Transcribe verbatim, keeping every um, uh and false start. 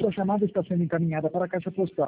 Sua chamada está sendo encaminhada para a caixa postal